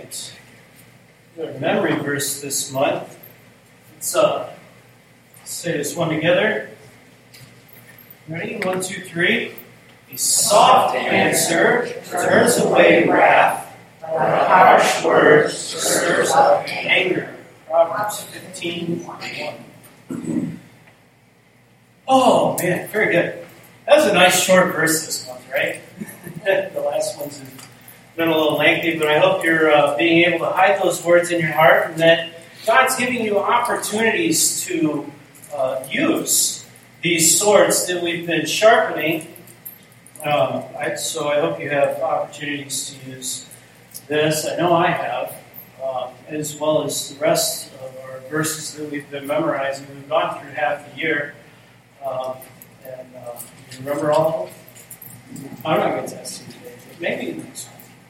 right. Our memory verse this month. Let's say this one together. Ready? 1, 2, 3. A soft answer turns away wrath, but a harsh word stirs up anger. Proverbs 15:1. Oh man, very good. That was a nice short verse this month, right? The last one's been a little lengthy, but I hope you're being able to hide those words in your heart, and that God's giving you opportunities to use these swords that we've been sharpening. So I hope you have opportunities to use this. I know I have, as well as the rest of our verses that we've been memorizing. We've gone through half the year. You remember all of them? I'm not going to test you today, but maybe the next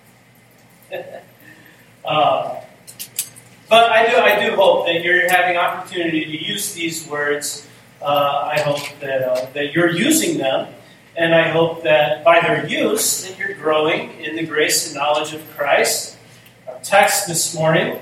one. But I do hope that you're having opportunity to use these words. I hope that you're using them, and I hope that by their use that you're growing in the grace and knowledge of Christ. Our text this morning.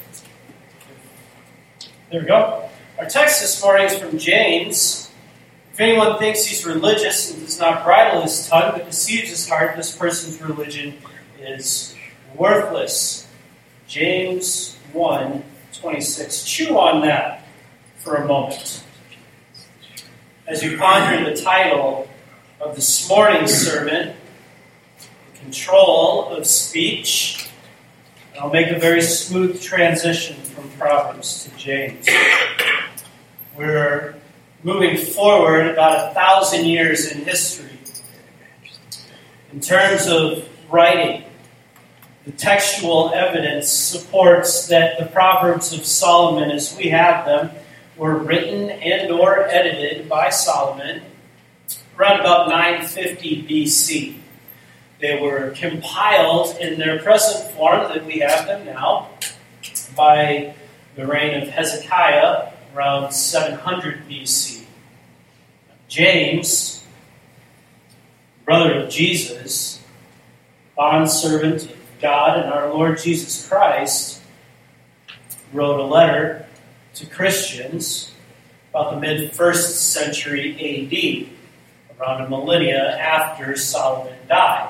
There we go. Our text this morning is from James. If anyone thinks he's religious and does not bridle his tongue but deceives his heart, this person's religion is worthless. James 1:26. Chew on that for a moment. As you ponder the title of this morning's sermon, Control of Speech, I'll make a very smooth transition from Proverbs to James. We're moving forward about 1,000 years in history. In terms of writing, the textual evidence supports that the Proverbs of Solomon, as we have them, were written and or edited by Solomon around about 950 BC. They were compiled in their present form that we have them now by the reign of Hezekiah around 700 BC. James, brother of Jesus, bondservant of God and our Lord Jesus Christ, wrote a letter to Christians about the mid-1st century A.D., around a millennia after Solomon died.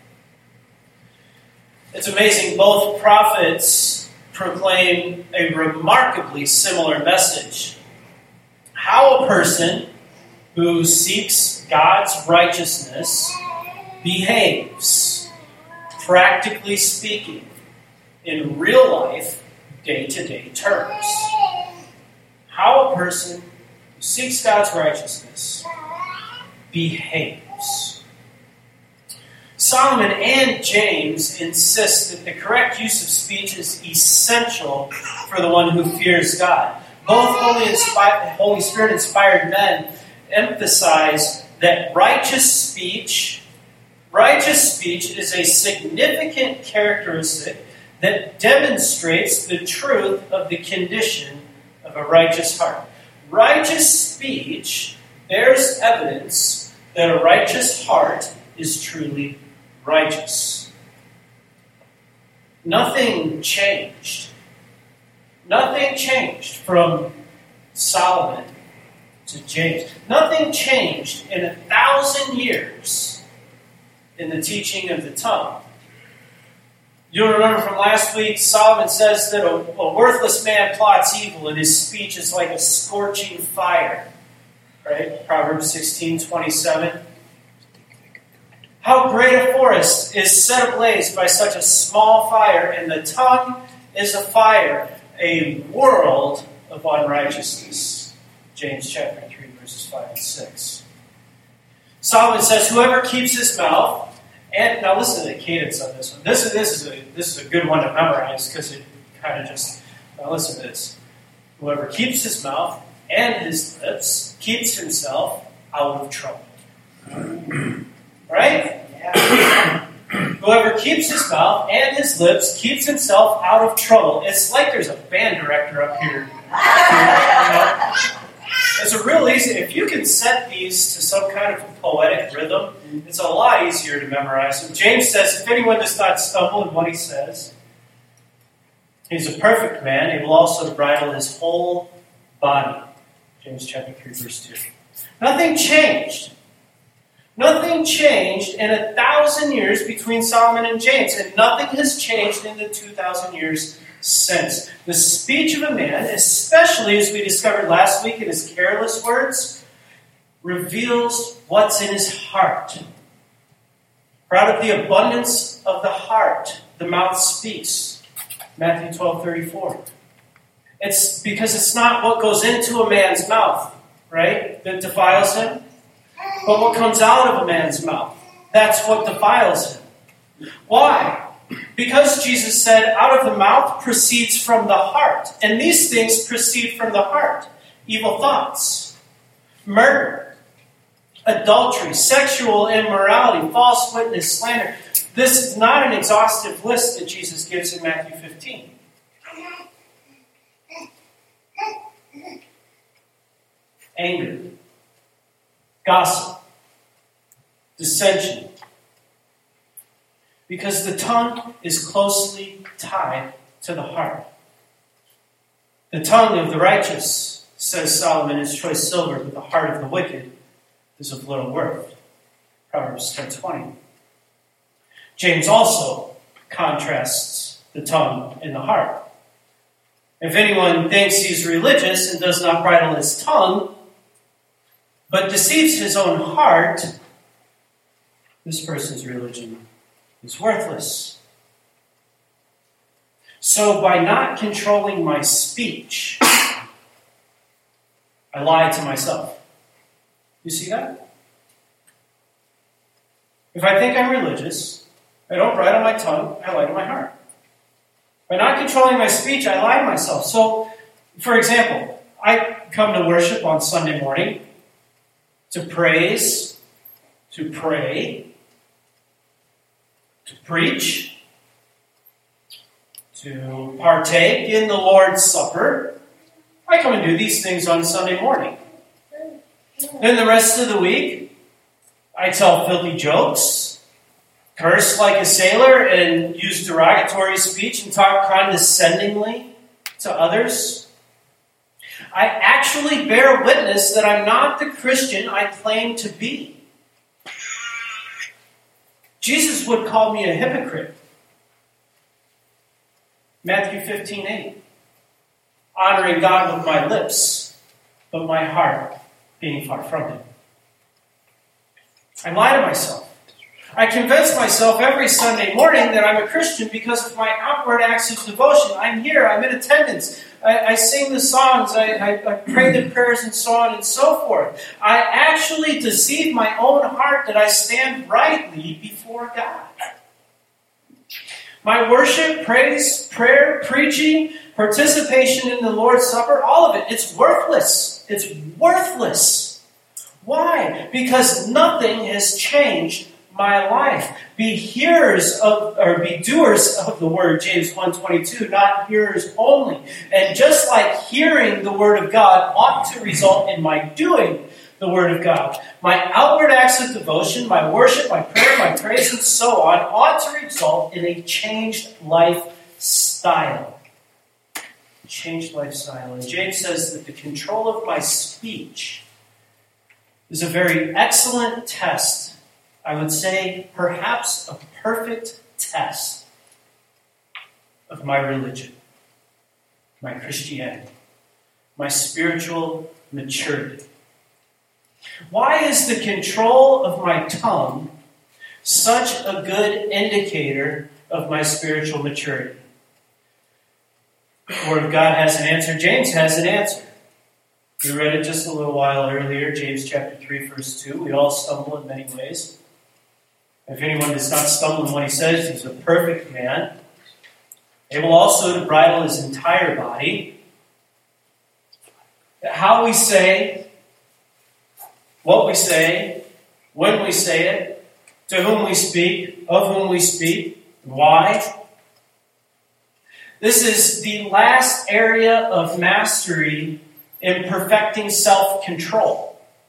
It's amazing, both prophets proclaim a remarkably similar message. How a person who seeks God's righteousness behaves, practically speaking, in real life, day-to-day terms. How a person who seeks God's righteousness behaves. Solomon and James insist that the correct use of speech is essential for the one who fears God. Both Holy Spirit-inspired men emphasize that righteous speech is a significant characteristic that demonstrates the truth of the condition of a righteous heart. Righteous speech bears evidence that a righteous heart is truly righteous. Nothing changed. Nothing changed from Solomon to James. Nothing changed in 1,000 years in the teaching of the tongue. You'll remember from last week, Solomon says that a worthless man plots evil, and his speech is like a scorching fire. Right? Proverbs 16:27. How great a forest is set ablaze by such a small fire, and the tongue is a fire, a world of unrighteousness. James chapter 3, verses 5 and 6. Solomon says, whoever keeps his mouth, and now listen to the cadence on this one. This is a good one to memorize because it kind of just, now listen to this. Whoever keeps his mouth and his lips keeps himself out of trouble. Right? Yeah. Whoever keeps his mouth and his lips keeps himself out of trouble. It's like there's a band director up here. It's a real easy, if you can set these to some kind of a poetic rhythm, it's a lot easier to memorize them. James says, if anyone does not stumble in what he says, He's a perfect man, able also to bridle his whole body. James chapter 3, verse 2. Nothing changed. Nothing changed in 1,000 years between Solomon and James, and nothing has changed in the 2,000 years since. The speech of a man, especially as we discovered last week in his careless words, reveals what's in his heart. For out of the abundance of the heart, the mouth speaks. Matthew 12:34. It's because it's not what goes into a man's mouth, right, that defiles him, but what comes out of a man's mouth. That's what defiles him. Why? Because Jesus said, out of the mouth proceeds from the heart. And these things proceed from the heart. Evil thoughts, murder, adultery, sexual immorality, false witness, slander. This is not an exhaustive list that Jesus gives in Matthew 15. Anger, gossip, dissension. Because the tongue is closely tied to the heart. The tongue of the righteous, says Solomon, is choice silver, but the heart of the wicked is of little worth. Proverbs 10:20. James also contrasts the tongue and the heart. If anyone thinks he's religious and does not bridle his tongue, but deceives his own heart, this person's religion is worthless. So by not controlling my speech, I lie to myself. You see that? If I think I'm religious, I don't bridle my tongue, I lie to my heart. By not controlling my speech, I lie to myself. So, for example, I come to worship on Sunday morning to praise, to pray, to preach, to partake in the Lord's Supper. I come and do these things on Sunday morning. Then the rest of the week, I tell filthy jokes, curse like a sailor, and use derogatory speech and talk condescendingly to others. I actually bear witness that I'm not the Christian I claim to be. Jesus would call me a hypocrite. Matthew 15:8. Honoring God with my lips, but my heart being far from Him. I lie to myself. I convince myself every Sunday morning that I'm a Christian because of my outward acts of devotion. I'm here, I'm in attendance, I sing the songs, I pray the prayers and so on and so forth. I actually deceive my own heart that I stand rightly before God. My worship, praise, prayer, preaching, participation in the Lord's Supper, all of it, it's worthless. It's worthless. Why? Because nothing has changed my life. Be hearers of, or be doers of the word, James 1:22, not hearers only. And just like hearing the word of God ought to result in my doing the word of God, my outward acts of devotion, my worship, my prayer, my praise, and so on ought to result in a changed lifestyle. Changed lifestyle. And James says that the control of my speech is a very excellent test. I would say perhaps a perfect test of my religion, my Christianity, my spiritual maturity. Why is the control of my tongue such a good indicator of my spiritual maturity? The Word of God has an answer. James has an answer. We read it just a little while earlier, James chapter 3, verse 2. We all stumble in many ways. If anyone does not stumble in what he says, he's a perfect man, able also to bridle his entire body. How we say, what we say, when we say it, to whom we speak, of whom we speak, why. This is the last area of mastery in perfecting self-control.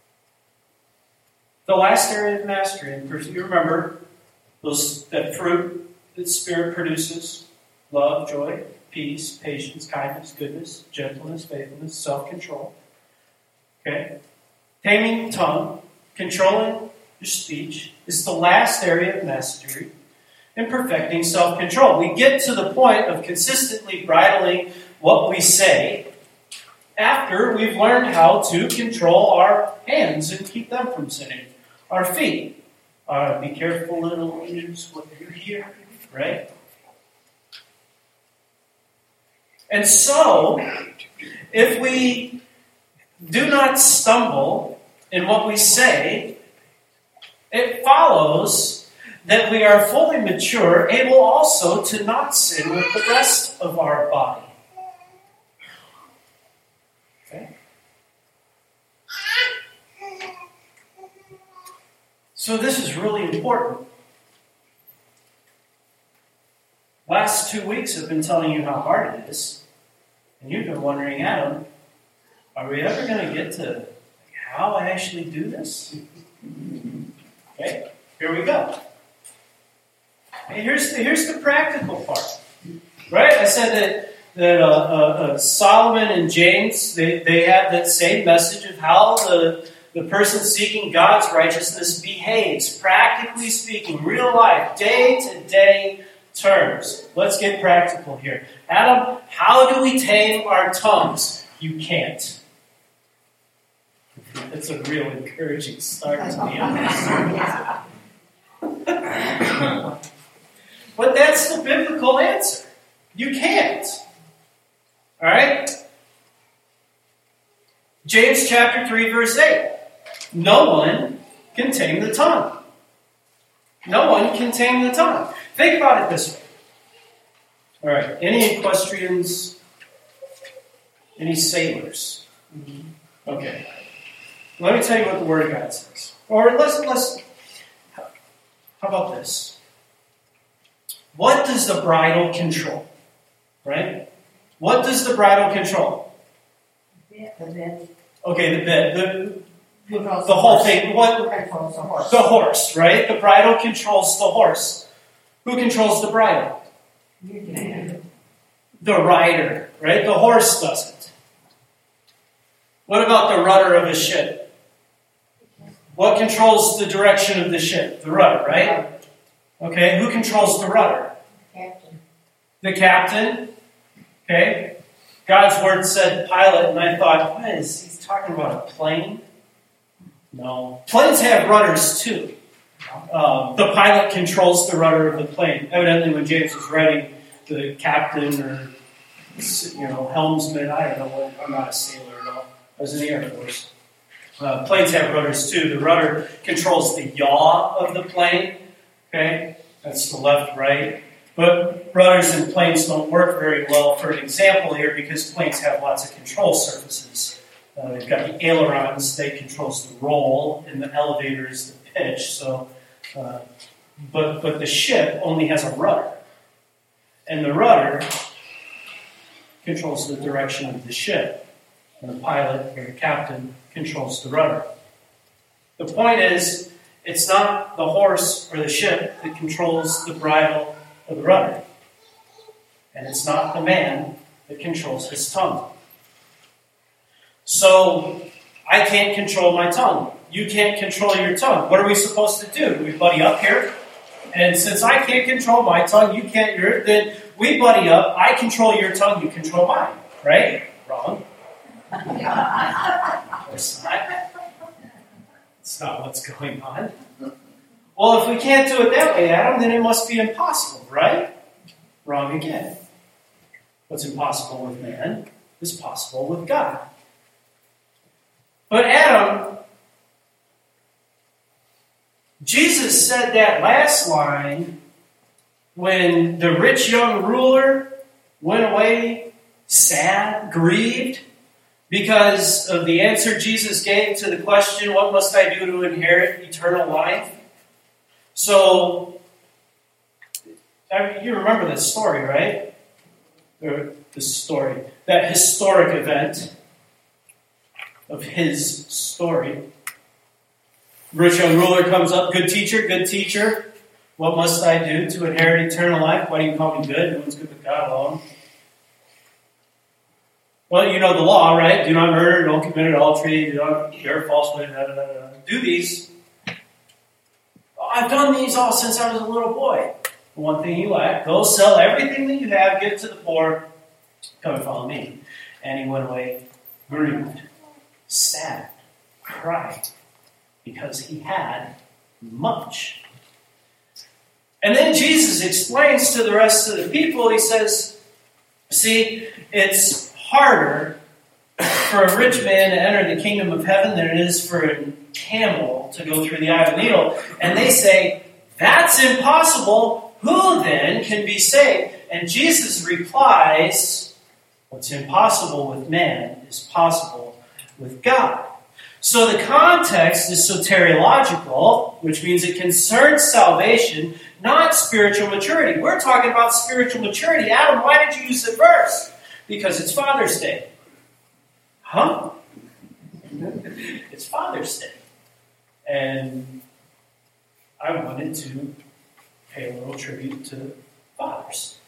The last area of mastery, and you remember that fruit that Spirit produces: love, joy, peace, patience, kindness, goodness, gentleness, faithfulness, self-control. Okay? Taming the tongue, controlling your speech, is the last area of mastery in perfecting self-control. We get to the point of consistently bridling what we say after we've learned how to control our hands and keep them from sinning. Our feet. Be careful, little ears, what you hear, right? And so, if we do not stumble in what we say, it follows that we are fully mature, able also to not sin with the rest of our body. Okay? So this is really important. Last 2 weeks I've been telling you how hard it is. And you've been wondering, Adam, are we ever going to get to how I actually do this? Okay, here we go. And here's the practical part. Right? I said that Solomon and James, they have that same message of how the person seeking God's righteousness behaves, practically speaking, real life, day-to-day terms. Let's get practical here. Adam, how do we tame our tongues? You can't. That's a real encouraging start to be honest. But that's the biblical answer. You can't. All right? James chapter 3, verse 8. No one can tame the tongue. No one can tame the tongue. Think about it this way. All right. Any equestrians? Any sailors? Okay. Let me tell you what the Word of God says. Or let's. How about this? What does the bridle control? Right? What does the bridle control? The bit. Okay, the bit. The The whole thing. What? Controls the horse. The horse, right? The bridle controls the horse. Who controls the bridle? You do. The rider, right? The horse doesn't. What about the rudder of a ship? What controls the direction of the ship? The rudder, right? Okay, who controls the rudder? Captain. The captain. Okay. God's word said pilot, and I thought, what is he talking about? A plane? No. Planes have rudders too. The pilot controls the rudder of the plane. Evidently, when James was writing, the captain or helmsman, I don't know what. I'm not a sailor at all. I was in the Air Force. Planes have rudders too. The rudder controls the yaw of the plane. Okay, that's the left, right. But rudders in planes don't work very well. For an example here, because planes have lots of control surfaces. They've got the ailerons, they controls the roll, and the elevator is the pitch. So, but the ship only has a rudder, and the rudder controls the direction of the ship, and the pilot or the captain controls the rudder. The point is, it's not the horse or the ship that controls the bridle or the rudder, and it's not the man that controls his tongue. So, I can't control my tongue. You can't control your tongue. What are we supposed to do? We buddy up here? And since I can't control my tongue, you can't yours, then we buddy up. I control your tongue, you control mine. Right? Wrong. Of course not. That's not what's going on. Well, if we can't do it that way, Adam, then it must be impossible, right? Wrong again. What's impossible with man is possible with God. But Adam, Jesus said that last line when the rich young ruler went away sad, grieved, because of the answer Jesus gave to the question, what must I do to inherit eternal life? So, you remember this story, right? That historic event of his story. Rich young ruler comes up, good teacher, what must I do to inherit eternal life? Why do you call me good? No one's good with God alone. Well, you know the law, right? Do not murder, don't commit adultery, do not bear false witness, do these. I've done these all since I was a little boy. One thing you lack, go sell everything that you have, give it to the poor, come and follow me. And he went away grieved, sad, cried, because he had much. And then Jesus explains to the rest of the people, he says, see, it's harder for a rich man to enter the kingdom of heaven than it is for a camel to go through the eye of a needle. And they say, that's impossible. Who then can be saved? And Jesus replies, what's impossible with man is possible with God. So the context is soteriological, which means it concerns salvation, not spiritual maturity. We're talking about spiritual maturity. Adam, why did you use the verse? Because it's Father's Day. Huh? It's Father's Day. And I wanted to pay a little tribute to fathers.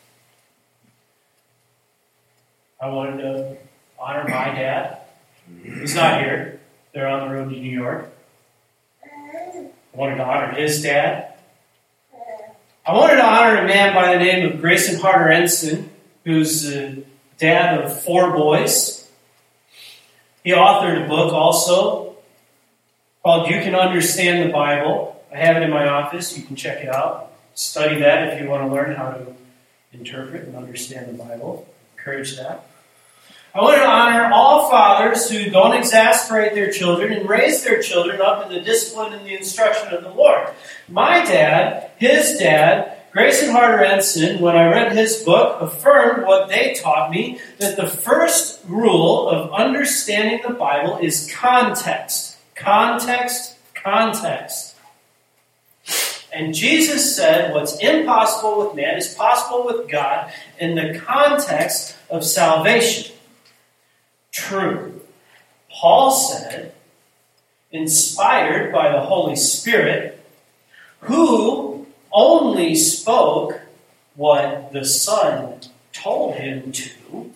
I wanted to honor my dad. He's not here. They're on the road to New York. I wanted to honor his dad. I wanted to honor a man by the name of Grayson Harder Ensign, who's the dad of 4 boys. He authored a book also called You Can Understand the Bible. I have it in my office. You can check it out. Study that if you want to learn how to interpret and understand the Bible. Encourage that. I wanted to honor all fathers who don't exasperate their children and raise their children up in the discipline and the instruction of the Lord. My dad, his dad, Grayson Harder Ensign, when I read his book, affirmed what they taught me, that the first rule of understanding the Bible is context. Context, context. And Jesus said what's impossible with man is possible with God in the context of salvation. True. Paul said, inspired by the Holy Spirit, who only spoke what the Son told him to,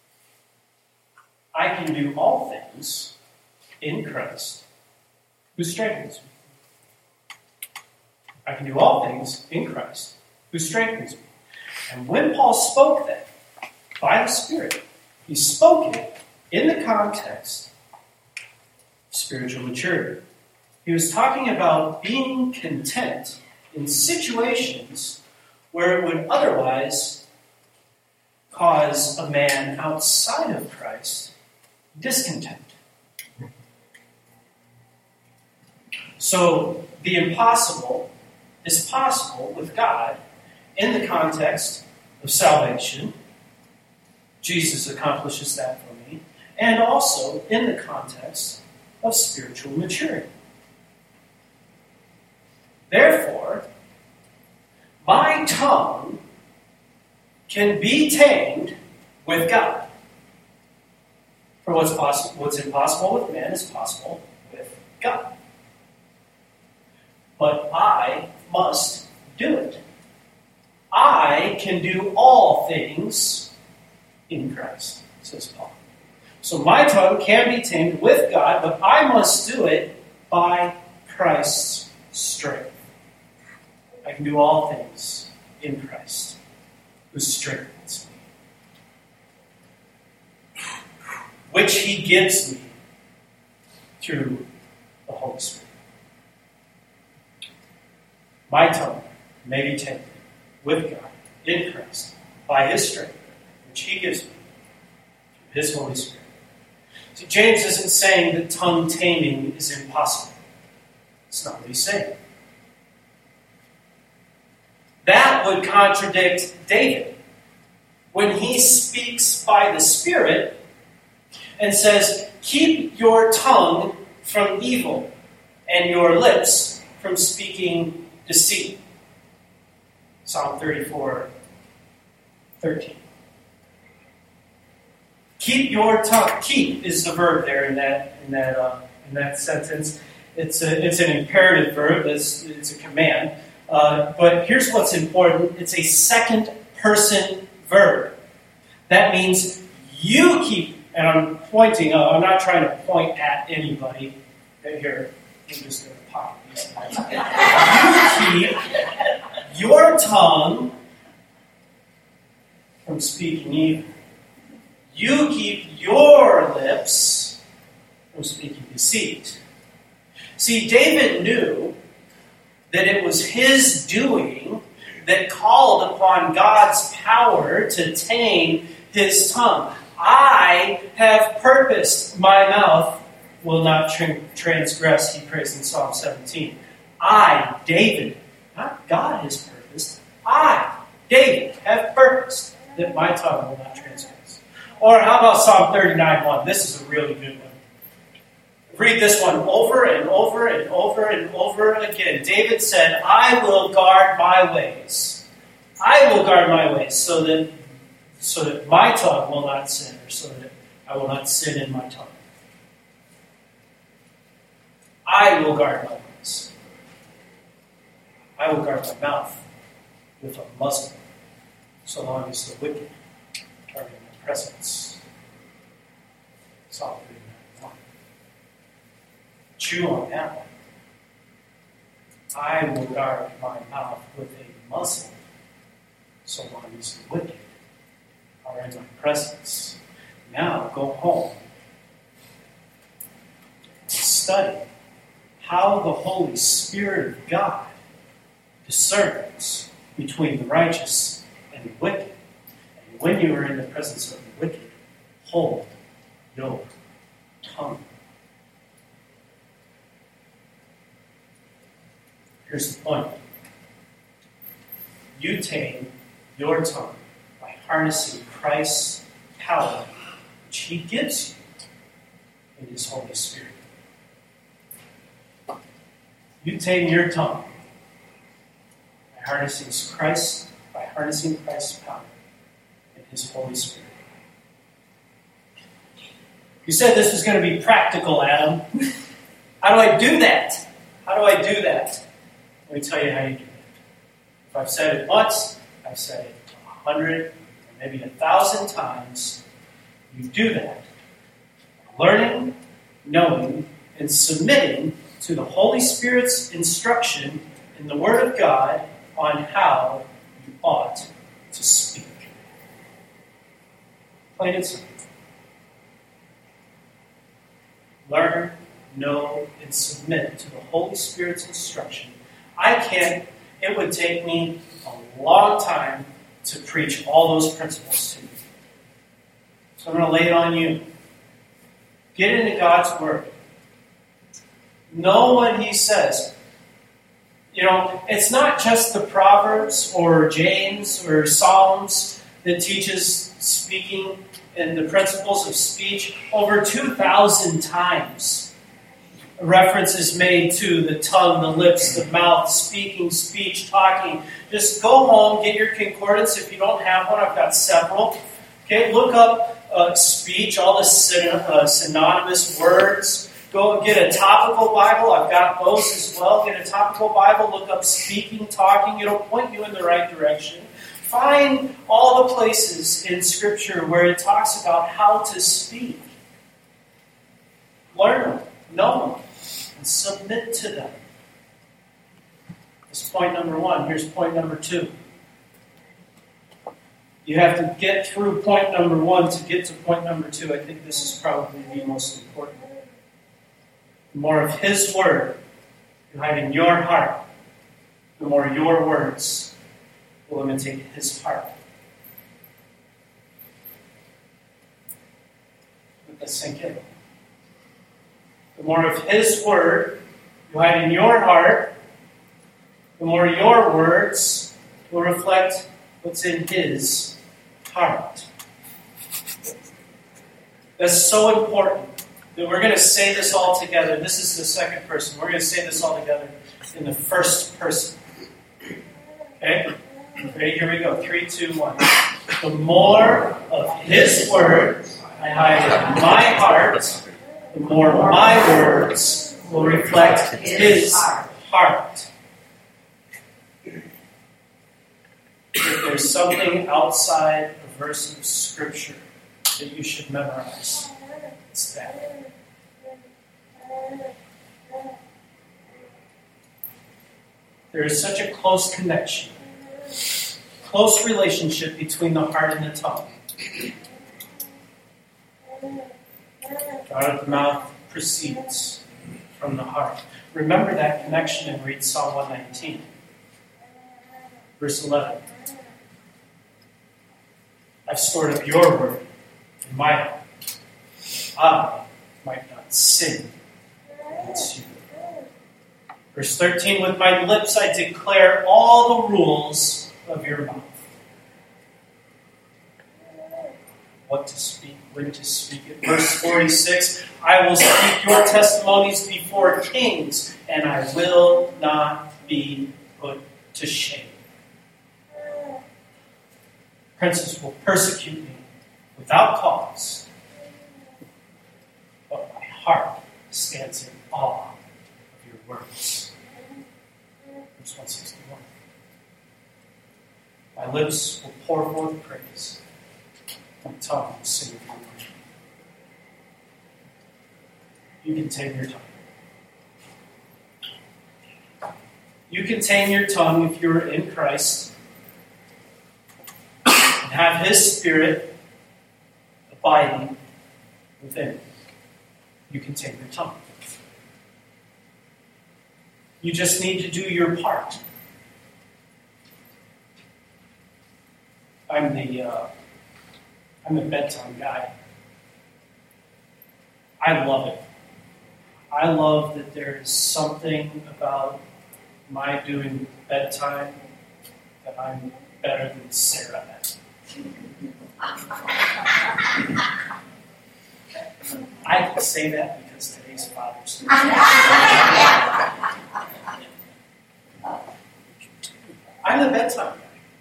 I can do all things in Christ, who strengthens me. I can do all things in Christ, who strengthens me. And when Paul spoke that, by the Spirit, he spoke it in the context of spiritual maturity. He was talking about being content in situations where it would otherwise cause a man outside of Christ discontent. So the impossible is possible with God in the context of salvation. Jesus accomplishes that for me. And also in the context of spiritual maturity. Therefore, my tongue can be tamed with God. For what's impossible with man is possible with God. But I must do it. I can do all things in Christ, says Paul. So my tongue can be tamed with God, but I must do it by Christ's strength. I can do all things in Christ, who strengthens me, which he gives me through the Holy Spirit. My tongue may be tamed with God in Christ by his strength, which he gives me through his Holy Spirit. See, James isn't saying that tongue taming is impossible. It's not what he's saying. That would contradict David when he speaks by the Spirit and says, keep your tongue from evil and your lips from speaking deceit. Psalm 34:13. Keep your tongue. Keep is the verb there in that sentence. It's an imperative verb. It's a command. But here's what's important. It's a second person verb. That means you keep and I'm pointing up. I'm not trying to point at anybody. Here, I'm just going to pocket these. You keep your tongue from speaking evil. You keep your lips from speaking deceit. See, David knew that it was his doing that called upon God's power to tame his tongue. I have purposed, my mouth will not transgress, he prays in Psalm 17. I, David, not God has purposed, I, David, have purposed that my tongue will not transgress. Or how about Psalm 39:1? This is a really good one. Read this one over and over and over and over again. David said, I will guard my ways. I will guard my ways so that my tongue will not sin, or so that I will not sin in my tongue. I will guard my ways. I will guard my mouth with a muzzle, so long as the wicked are in my presence. Psalm 39:1. Chew on that one. I will guard my mouth with a muzzle, so long as the wicked are in my presence. Now go home and study how the Holy Spirit of God discerns between the righteous and the wicked. And when you are in the presence of the wicked, hold your tongue. Here's the point. You tame your tongue by harnessing Christ's power, which he gives you in his Holy Spirit. You tame your tongue by harnessing Christ's power in his Holy Spirit. You said this was going to be practical, Adam. How do I do that? How do I do that? Let me tell you how you do it. If I've said it once, I've said it 100 or maybe 1,000 times. You do that. Learning, knowing, and submitting to the Holy Spirit's instruction in the Word of God on how you ought to speak. Plain and simple. Learn, know, and submit to the Holy Spirit's instruction. It would take me a long time to preach all those principles to you. So I'm going to lay it on you. Get into God's Word. Know what he says. You know, it's not just the Proverbs or James or Psalms that teaches speaking and the principles of speech. Over 2,000 times, a reference is made to the tongue, the lips, the mouth, speaking, speech, talking. Just go home, get your concordance. If you don't have one, I've got several. Okay, look up speech, all the synonymous words. Go get a topical Bible. I've got those as well. Get a topical Bible. Look up speaking, talking. It'll point you in the right direction. Find all the places in Scripture where it talks about how to speak. Learn them, know them, and submit to them. That's point number one. Here's point number two. You have to get through point number one to get to point number two. I think this is probably the most important. The more of his word you hide in your heart, the more your words will imitate his heart. Let that sink in. The more of his word you hide in your heart, the more your words will reflect what's in his heart. That's so important that we're going to say this all together. This is the second person. We're going to say this all together in the first person. Okay? Ready? Here we go. 3, 2, 1. The more of his word I hide in my heart, the more my words will reflect his heart. If there's something outside a verse of Scripture that you should memorize. It's that. There is such a close connection, close relationship between the heart and the tongue. Out of the mouth proceeds from the heart. Remember that connection and read Psalm 119, verse 11. I've stored up your word in my heart. I might not sin against you. Verse 13, with my lips I declare all the rules of your mouth. What to speak, when to speak it. Verse 46, I will speak your testimonies before kings, and I will not be put to shame. Princes will persecute me without cause, but my heart stands in awe of your words. Verse 161. My lips will pour forth praise. My tongue will sing of your word. You can tame your tongue. You can tame your tongue if you're in Christ and have His Spirit abiding within you. You can tame your tongue. You just need to do your part. I'm the bedtime guy. I love it. I love that there is something about my doing bedtime that I'm better than Sarah at. I can say that because today's Father's Day. I'm the bedtime guy.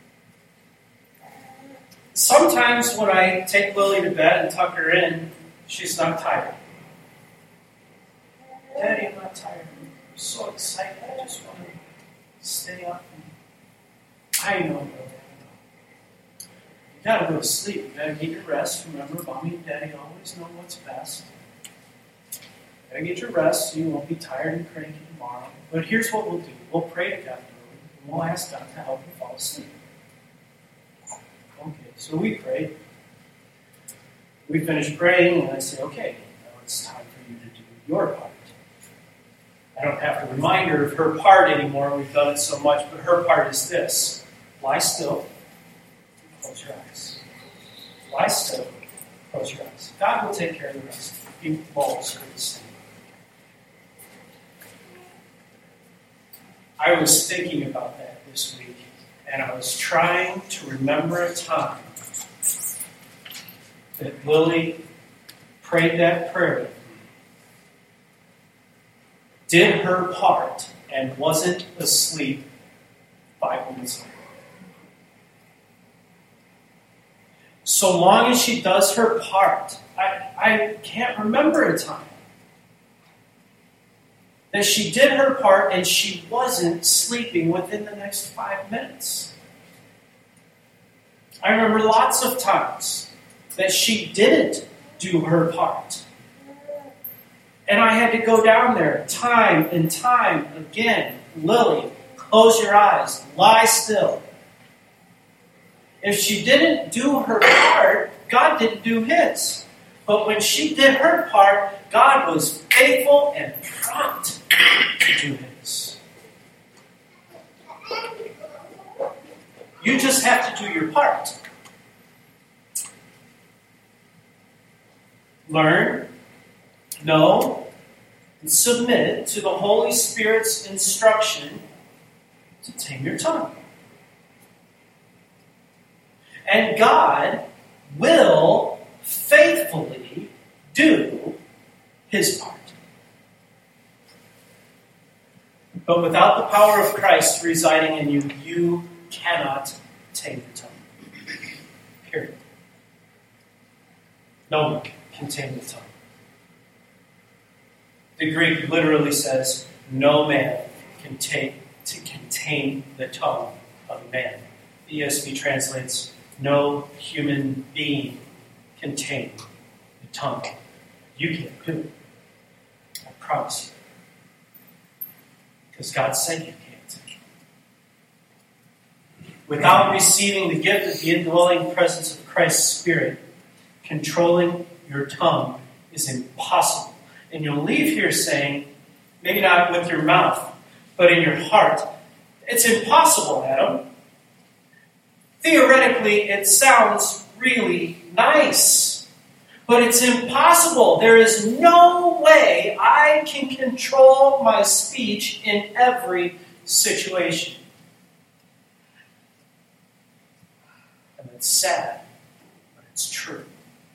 Sometimes when I take Lily to bed and tuck her in, she's not tired. Daddy, I'm not tired. I'm so excited. I just want to stay up. I know, Daddy. You gotta go to sleep. You gotta get your rest. Remember, Mommy and Daddy always know what's best. You gotta get your rest so you won't be tired and cranky tomorrow. But here's what we'll do. We'll pray to God, and we'll ask God to help you fall asleep. Okay, so we pray. We finish praying, and I say, okay, now it's time for you to do your part. I don't have to remind her of her part anymore. We've done it so much, but her part is this. Lie still. Close your eyes. Lie still. Close your eyes. God will take care of the rest. He lulls her to sleep. I was thinking about that this week, and I was trying to remember a time that Lily prayed that prayer with me, did her part, and wasn't asleep 5 minutes later. So long as she does her part, I can't remember a time that she did her part and she wasn't sleeping within the next 5 minutes. I remember lots of times that she didn't do her part. And I had to go down there time and time again. Lily, close your eyes. Lie still. If she didn't do her part, God didn't do His. But when she did her part, God was faithful and prompt to do His. You just have to do your part. Learn, know, and submit to the Holy Spirit's instruction to tame your tongue. And God will faithfully do His part. But without the power of Christ residing in you, you cannot tame your tongue. Period. No one can tame the tongue. The Greek literally says, no man can tame the tongue of a man. The ESV translates, no human being can tame the tongue. You can't do it. I promise you. Because God said you can't. Without receiving the gift of the indwelling presence of Christ's Spirit, controlling your tongue is impossible. And you'll leave here saying, maybe not with your mouth, but in your heart, it's impossible, Adam. Theoretically, it sounds really nice, but it's impossible. There is no way I can control my speech in every situation. And it's sad, but it's true.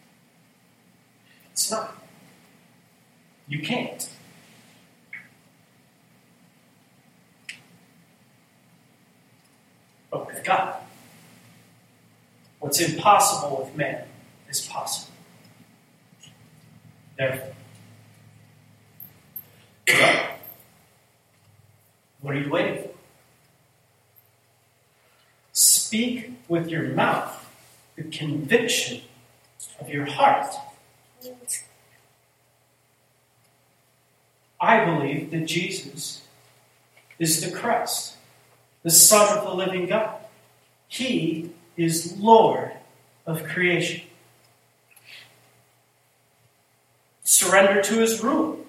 It's not. You can't. But with God, what's impossible with man is possible. Therefore, what are you waiting for? Speak with your mouth the conviction of your heart. I believe that Jesus is the Christ, the Son of the living God. He is Lord of creation. Surrender to his rule.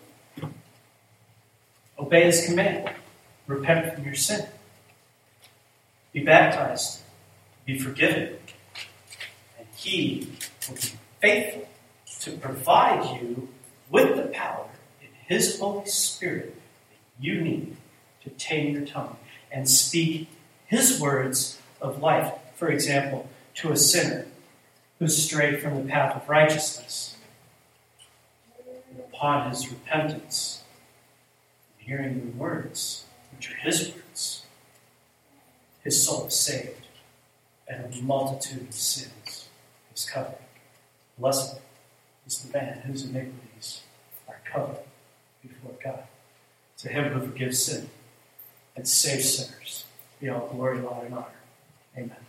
Obey his command. Repent from your sin. Be baptized. Be forgiven. And he will be faithful to provide you with the power in his Holy Spirit that you need to tame your tongue and speak his words of life. For example, to a sinner who's strayed from the path of righteousness. And upon his repentance, and hearing your words, which are his words, his soul is saved, and a multitude of sins is covered. Blessed is the man whose iniquities are covered before God. To him who forgives sin and saves sinners, be all glory, laud, and honor. Amen.